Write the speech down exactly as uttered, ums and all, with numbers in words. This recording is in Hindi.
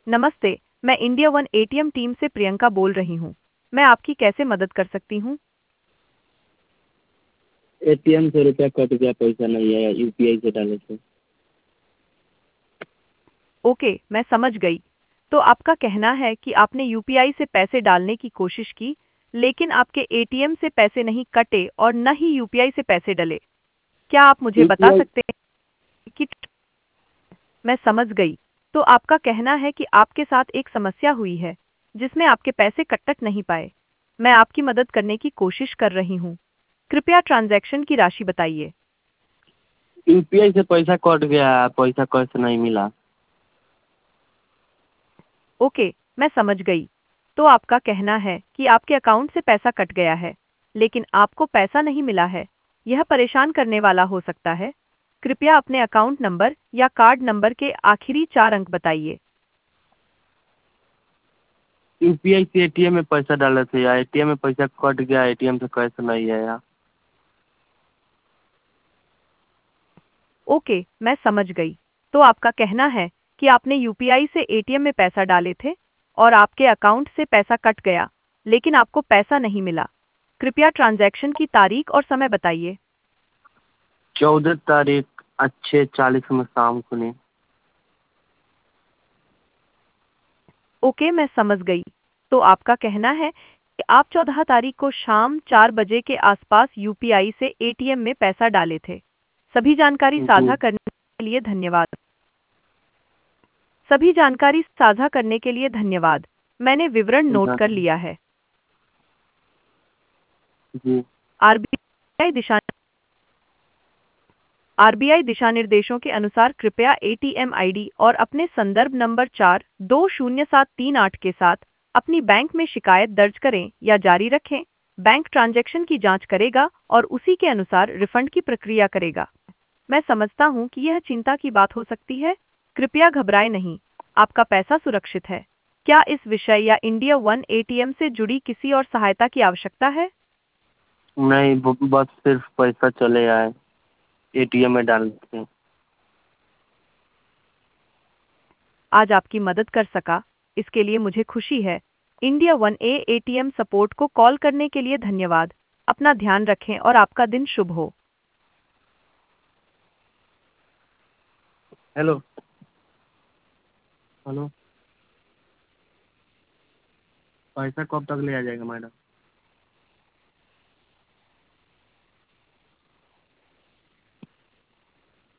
नमस्ते, मैं इंडिया वन एटीएम टीम से प्रियंका बोल रही हूँ। मैं आपकी कैसे मदद कर सकती हूँ? एटीएम से रुपया कट गया, पैसा नहीं आया, यूपीआई से डाले थे। ओके, मैं समझ गई। तो आपका कहना है कि आपने यूपीआई से पैसे डालने की कोशिश की, लेकिन आपके एटीएम से पैसे नहीं कटे और न ही यूपीआई से पैसे डले। क्या आप मुझे बता यूपीआई सकते हैं कि मैं समझ गई। तो आपका कहना है कि आपके साथ एक समस्या हुई है, जिसमें आपके पैसे कट नहीं पाए। मैं आपकी मदद करने की कोशिश कर रही हूँ। कृपया ट्रांजैक्शन की राशि बताइए। यूपीआई से पैसा कट गया, पैसा कैसे नहीं मिला। ओके, मैं समझ गई। तो आपका कहना है कि आपके अकाउंट से पैसा कट गया है, लेकिन आपको पैसा नहीं मिला है। यह परेशान करने वाला हो सकता है। कृपया अपने अकाउंट नंबर या कार्ड नंबर के आखिरी चार अंक बताइए। यूपीआई से एटीएम में पैसा डाले थे या एटीएम में पैसा कट गया, एटीएम से कैसे नहीं आया। ओके, मैं समझ गई। तो आपका कहना है कि आपने यूपीआई से एटीएम में पैसा डाले थे और आपके अकाउंट से पैसा कट गया, लेकिन आपको पैसा नहीं मिला। कृपया ट्रांजैक्शन की तारीख और समय बताइए। चौदह तारीख अच्छे चालीस में शाम को नहीं। ओके, मैं समझ गई। तो आपका कहना है कि आप चौदह तारीख को शाम चार बजे के आसपास यूपीआई से एटीएम में पैसा डाले थे। सभी जानकारी जी। साझा करने के लिए धन्यवाद। सभी जानकारी साझा करने के लिए धन्यवाद। मैंने विवरण नोट कर लिया है। जी। आरबीआई दिशा आरबीआई दिशा निर्देशों के अनुसार कृपया एटीएम आईडी और अपने संदर्भ नंबर चार दो शून्य सात तीन आठ के साथ अपनी बैंक में शिकायत दर्ज करें या जारी रखें। बैंक ट्रांजैक्शन की जांच करेगा और उसी के अनुसार रिफंड की प्रक्रिया करेगा। मैं समझता हूं कि यह चिंता की बात हो सकती है। कृपया घबराएं नहीं, आपका पैसा सुरक्षित है। क्या इस विषय या इंडिया वन एटीएम से जुड़ी किसी और सहायता की आवश्यकता है? नहीं, ब- बस सिर्फ पैसा चले आए, एटीएम में डालते हैं। आज आपकी मदद कर सका, इसके लिए मुझे खुशी है। India one a ATM support को कॉल करने के लिए धन्यवाद। अपना ध्यान रखें और आपका दिन शुभ हो। हेलो। हेलो। पैसा कब तक ले आ जाएगा मैडम?